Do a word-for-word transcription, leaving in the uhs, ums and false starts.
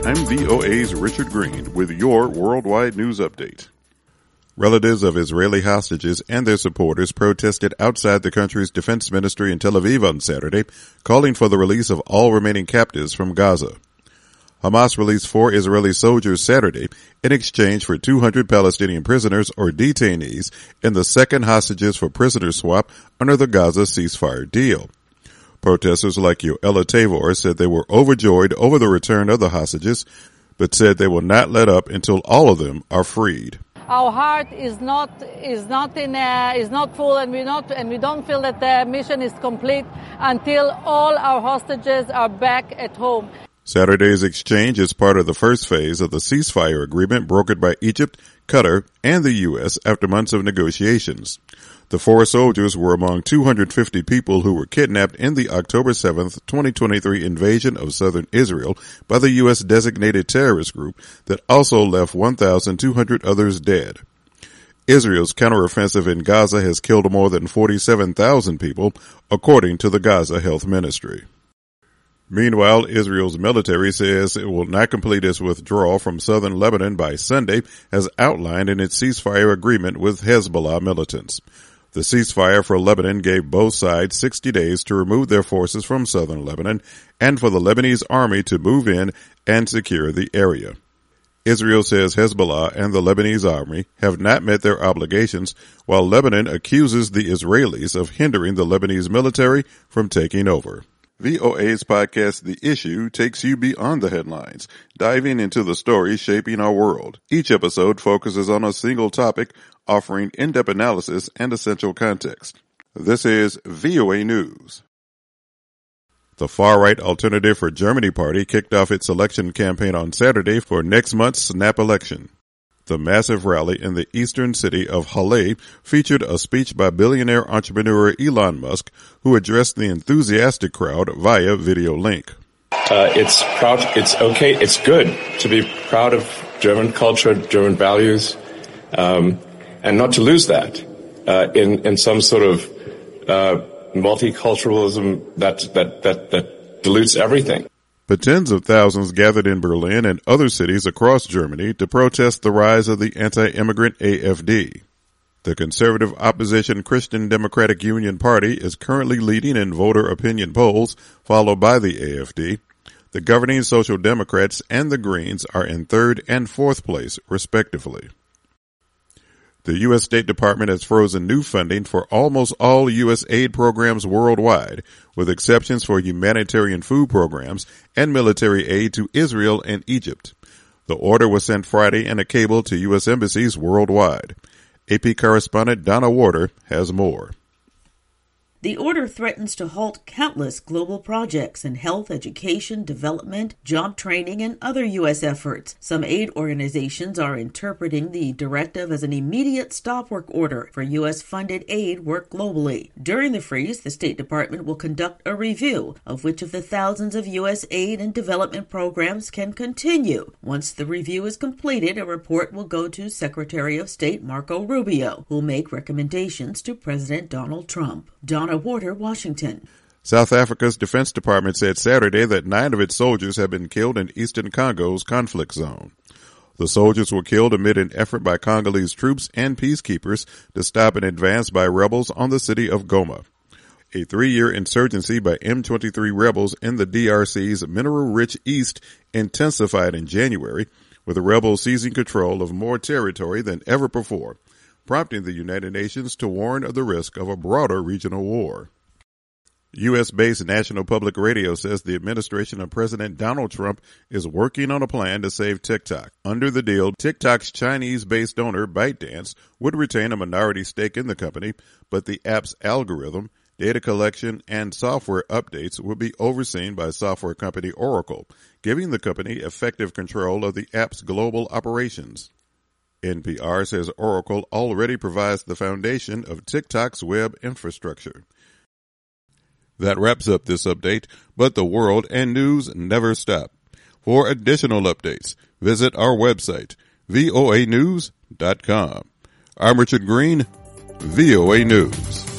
I'm V O A's Richard Green with your worldwide news update. Relatives of Israeli hostages and their supporters protested outside the country's defense ministry in Tel Aviv on Saturday, calling for the release of all remaining captives from Gaza. Hamas released four Israeli soldiers Saturday in exchange for two hundred Palestinian prisoners or detainees in the second hostages for prisoner swap under the Gaza ceasefire deal. Protesters like Yoella Tavor said they were overjoyed over the return of the hostages, but said they will not let up until all of them are freed. Our heart is not is not in a, is not full, and we not and we don't feel that the mission is complete until all our hostages are back at home. Saturday's exchange is part of the first phase of the ceasefire agreement brokered by Egypt, Qatar, and the U S after months of negotiations. The four soldiers were among two hundred fifty people who were kidnapped in the October seventh, twenty twenty-three invasion of southern Israel by the U S designated terrorist group that also left one thousand two hundred others dead. Israel's counteroffensive in Gaza has killed more than forty-seven thousand people, according to the Gaza Health Ministry. Meanwhile, Israel's military says it will not complete its withdrawal from southern Lebanon by Sunday, as outlined in its ceasefire agreement with Hezbollah militants. The ceasefire for Lebanon gave both sides sixty days to remove their forces from southern Lebanon and for the Lebanese army to move in and secure the area. Israel says Hezbollah and the Lebanese army have not met their obligations, while Lebanon accuses the Israelis of hindering the Lebanese military from taking over. V O A's podcast, The Issue, takes you beyond the headlines, diving into the stories shaping our world. Each episode focuses on a single topic, offering in-depth analysis and essential context. This is V O A News. The far-right Alternative for Germany party kicked off its election campaign on Saturday for next month's snap election. The massive rally in the eastern city of Halle featured a speech by billionaire entrepreneur Elon Musk, who addressed the enthusiastic crowd via video link. Uh, it's proud, it's okay, it's good to be proud of German culture, German values, um, and not to lose that uh, in in some sort of uh, multiculturalism that that that that dilutes everything. But tens of thousands gathered in Berlin and other cities across Germany to protest the rise of the anti-immigrant A F D. The conservative opposition Christian Democratic Union Party is currently leading in voter opinion polls, followed by the A F D. The governing Social Democrats and the Greens are in third and fourth place, respectively. The U S State Department has frozen new funding for almost all U S aid programs worldwide, with exceptions for humanitarian food programs and military aid to Israel and Egypt. The order was sent Friday in a cable to U S embassies worldwide. A P correspondent Donna Warder has more. The order threatens to halt countless global projects in health, education, development, job training, and other U S efforts. Some aid organizations are interpreting the directive as an immediate stop work order for U S-funded aid work globally. During the freeze, the State Department will conduct a review of which of the thousands of U S aid and development programs can continue. Once the review is completed, a report will go to Secretary of State Marco Rubio, who will make recommendations to President Donald Trump. Donna Warder, Washington. South Africa's Defense Department said Saturday that nine of its soldiers have been killed in eastern Congo's conflict zone. The soldiers were killed amid an effort by Congolese troops and peacekeepers to stop an advance by rebels on the city of Goma. A three-year insurgency by M twenty-three rebels in the D R C's mineral-rich east intensified in January, with the rebels seizing control of more territory than ever before, prompting the United Nations to warn of the risk of a broader regional war. U S-based National Public Radio says the administration of President Donald Trump is working on a plan to save TikTok. Under the deal, TikTok's Chinese-based owner, ByteDance, would retain a minority stake in the company, but the app's algorithm, data collection, and software updates would be overseen by software company Oracle, giving the company effective control of the app's global operations. N P R says Oracle already provides the foundation of TikTok's web infrastructure. That wraps up this update, but the world and news never stop. For additional updates, visit our website, V O A news dot com. I'm Richard Green, V O A News.